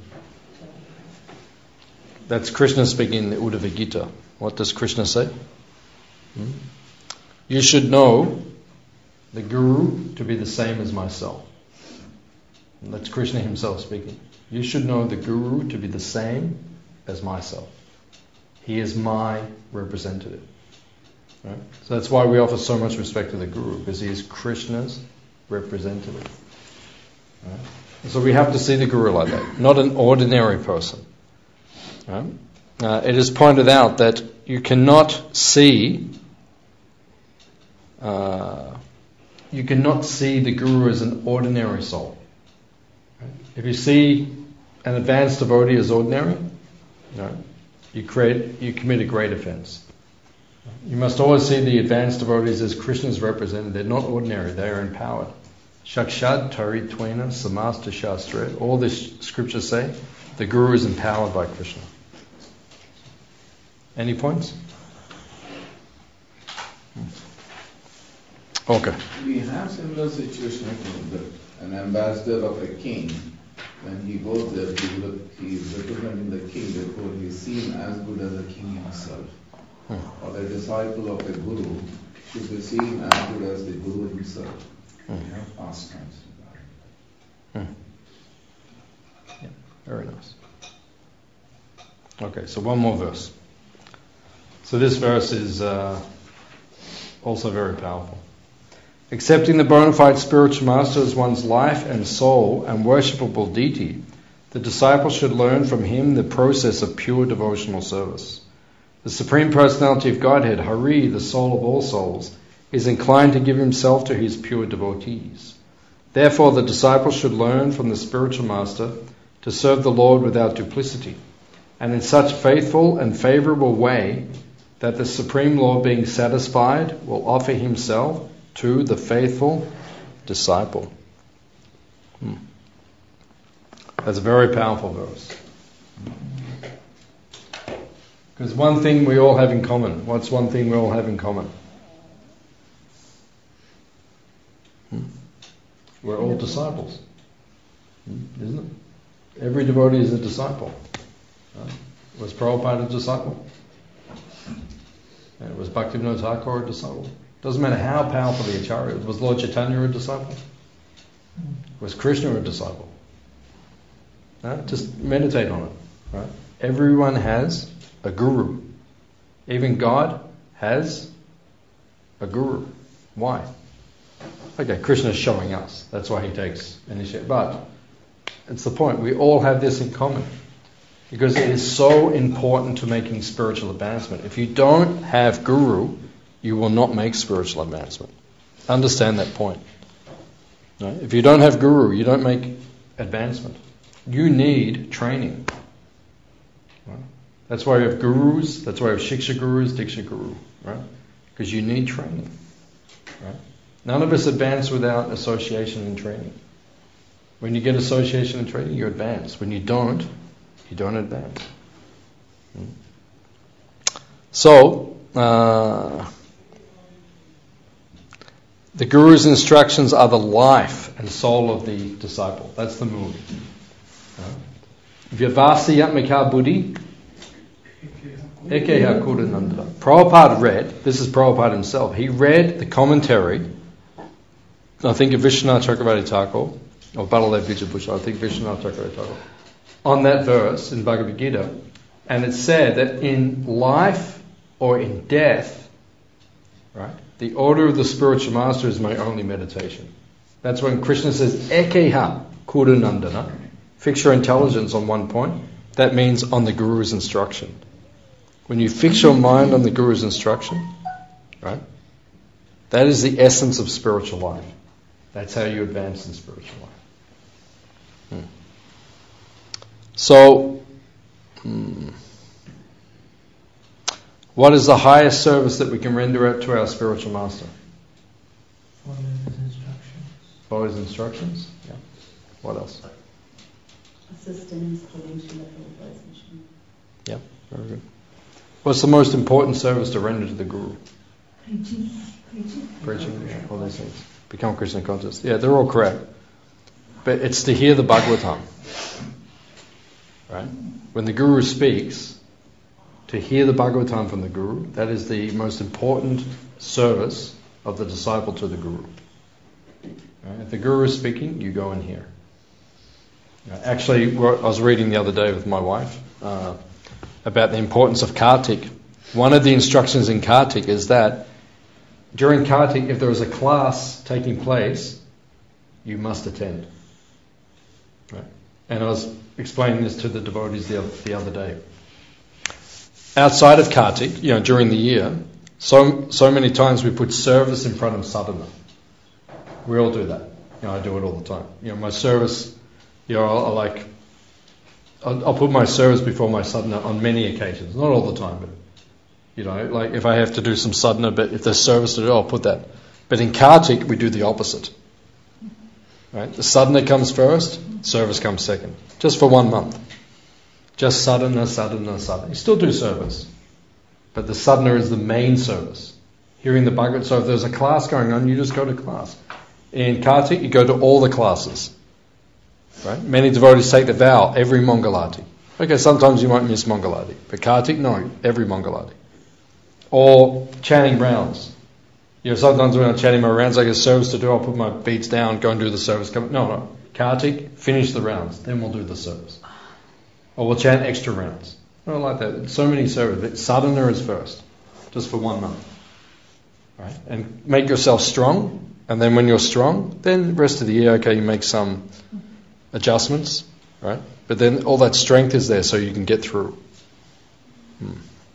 That's Krishna speaking in the Uddhava Gita. What does Krishna say? Hmm? You should know the Guru to be the same as myself. And that's Krishna himself speaking. You should know the Guru to be the same as myself. He is my representative. Right? So that's why we offer so much respect to the Guru, because he is Krishna's representative. Right? So we have to see the Guru like that, not an ordinary person. Right? Uh, it is pointed out that you cannot see uh, you cannot see the Guru as an ordinary soul. Right? If you see an advanced devotee as ordinary, right, you create you commit a great offense. You must always see the advanced devotees as Krishna's representative. They're not ordinary, they are empowered. Shakshad Taritwena Samasta Shastra. All this scriptures say the Guru is empowered by Krishna. Any points? Okay. We have similar situation like an ambassador of a king. When he goes there, he, look, he is representing the king, therefore he is seen as good as the king himself. Hmm. Or the disciple of a guru should be seen as good as the guru himself. Hmm. We have pastimes. Hmm. Yeah, very nice. Okay, so one more verse. So this verse is uh, also very powerful. Accepting the bona fide spiritual master as one's life and soul and worshipable deity, the disciple should learn from him the process of pure devotional service. The Supreme Personality of Godhead, Hari, the soul of all souls, is inclined to give himself to his pure devotees. Therefore, the disciple should learn from the spiritual master to serve the Lord without duplicity, and in such faithful and favourable way that the Supreme Lord, being satisfied, will offer himself to the faithful disciple. Hmm. That's a very powerful verse. Because one thing we all have in common. What's one thing we all have in common? Hmm. We're all disciples. Hmm. Isn't it? Every devotee is a disciple. Right? Was Prabhupada a disciple? Yeah, was Bhaktivinoda Thakur a disciple? Doesn't matter how powerful the Acharya was. Was Lord Chaitanya a disciple? Was Krishna a disciple? No? Just meditate on it. Right? Everyone has a guru. Even God has a guru. Why? Okay, Krishna is showing us. That's why he takes initiative. But it's the point. We all have this in common. Because it is so important to making spiritual advancement. If you don't have guru, you will not make spiritual advancement. Understand that point. Right? If you don't have guru, you don't make advancement. You need training. Right? That's why we have gurus. That's why we have shiksha gurus, diksha guru. Right? Because you need training. Right? None of us advance without association and training. When you get association and training, you advance. When you don't, you don't advance. Hmm. So, uh, the Guru's instructions are the life and soul of the disciple. That's the mood. Vyavasiyatmika buddhi ekeha kudanandara. Prabhupada read, this is Prabhupada himself, he read the commentary, I think of Vishwanath Chakravarti Thakur, or Baladev Vijayabhushan, I think Vishwanath Chakravarti Thakur, on that verse in Bhagavad Gita, and it said that in life or in death, right, the order of the spiritual master is my only meditation. That's when Krishna says, Ekeha Kudanandana, fix your intelligence on one point. That means on the Guru's instruction. When you fix your mind on the Guru's instruction, right, that is the essence of spiritual life. That's how you advance in spiritual life. Hmm. So, hmm, what is the highest service that we can render out to our spiritual master? Follow his instructions. Follow his instructions? Yeah. What else? Assist in installing Srila Prabhupada's mission. Yeah, very good. What's the most important service to render to the Guru? Preaching. Preaching. Preaching, yeah, all those things. become Krishna conscious. Yeah, they're all correct. But it's to hear the Bhagavatam. Right? When the Guru speaks, to hear the Bhagavatam from the Guru, that is the most important service of the disciple to the Guru. Right? If the Guru is speaking, you go and hear. Actually, I was reading the other day with my wife uh, about the importance of Kartik. One of the instructions in Kartik is that during Kartik, if there is a class taking place, you must attend. Right? And I was explaining this to the devotees the other, the other day. Outside of Kartik, you know, during the year, so so many times we put service in front of sadhana. We all do that. You know, I do it all the time. You know, my service, you know, I'll, I'll like, I'll, I'll put my service before my sadhana on many occasions. Not all the time, but, you know, like if I have to do some sadhana, but if there's service to do, I'll put that. But in Kartik, we do the opposite. Right? The sadhana comes first, service comes second. Just for one month. Just sadhana, sadhana, sadhana. You still do service. But the sadhana is the main service. Hearing the Bhagavad. So if there's a class going on, you just go to class. In Kartik, you go to all the classes. Right? Many devotees take the vow every Mangalati. Okay, sometimes you might miss Mangalati. But Kartik, no, every Mangalati. Or chanting rounds. You know, sometimes when I'm chanting my rounds, I get service to do, I'll put my beads down, go and do the service. No, no. Kartik, finish the rounds, then we'll do the service. Or we'll chant extra rounds. I don't like that. So many services. Sadhana is first, just for one month. Right? And make yourself strong, and then when you're strong, then the rest of the year, okay, you make some adjustments, right? But then all that strength is there so you can get through. Hmm.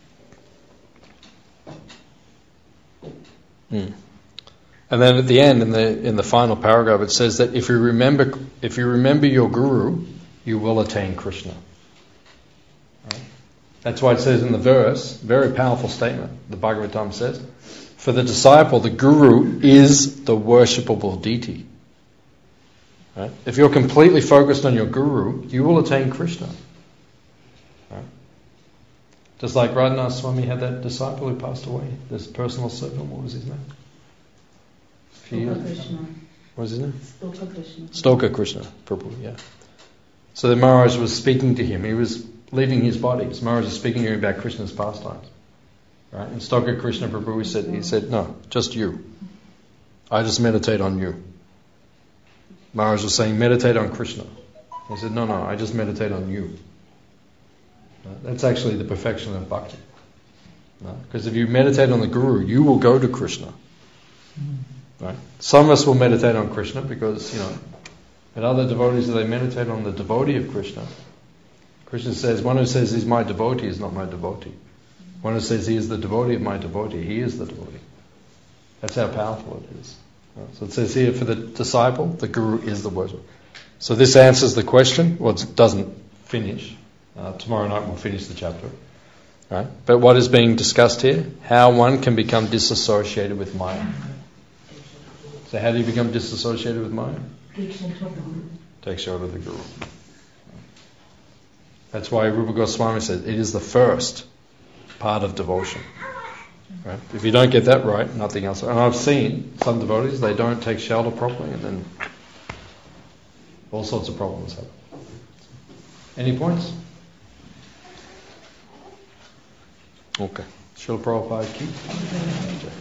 Hmm. And then at the end, in the in the final paragraph, it says that if you remember, if you remember your Guru, you will attain Krishna. Right? That's why it says in the verse, very powerful statement. The Bhagavatam says, for the disciple, the Guru is the worshipable deity. Right? If you're completely focused on your Guru, you will attain Krishna. Right? Just like Radhanath Swami had that disciple who passed away, this personal servant, what was his name? Stoka Krishna. What was his name? Stoka Krishna. Stoka Krishna, Prabhu, yeah. So the Maharaj was speaking to him. He was leaving his body. So Maharaj was speaking to him about Krishna's pastimes. Right? And Stoka Krishna Prabhu, he said, he said, no, just you. I just meditate on you. Maharaj was saying, meditate on Krishna. He said, no, no, I just meditate on you. Right? That's actually the perfection of bhakti. Because right? if you meditate on the Guru, you will go to Krishna. Right? Some of us will meditate on Krishna because, you know, and other devotees, they meditate on the devotee of Krishna. Krishna says, one who says he's my devotee is not my devotee. One who says he is the devotee of my devotee, he is the devotee. That's how powerful it is. Right? So it says here, for the disciple, the Guru is the worshipper. So this answers the question. Well, it doesn't finish. Uh, tomorrow night we'll finish the chapter. Right? But what is being discussed here? How one can become disassociated with Maya. So how do you become disassociated with Maya? Take shelter of the Guru. Take shelter of the Guru. That's why Rupa Goswami said it is the first part of devotion. Right? If you don't get that right, nothing else. And I've seen some devotees, they don't take shelter properly and then all sorts of problems happen. Any points? Okay. Srila Prabhupada ki.